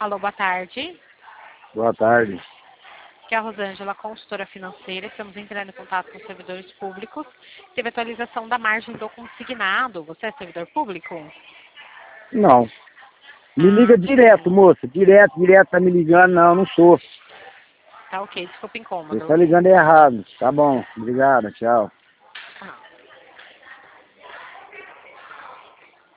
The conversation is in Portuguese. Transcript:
Alô, boa tarde. Boa tarde. Aqui é a Rosângela, consultora financeira. Estamos entrando em contato com servidores públicos. Teve atualização da margem do consignado. Você é servidor público? Não. Me liga direto, moça. Direto, tá me ligando. Não, não sou. Tá ok, desculpa o Você incômodo. tá ligando errado. Tá bom. Obrigado, tchau.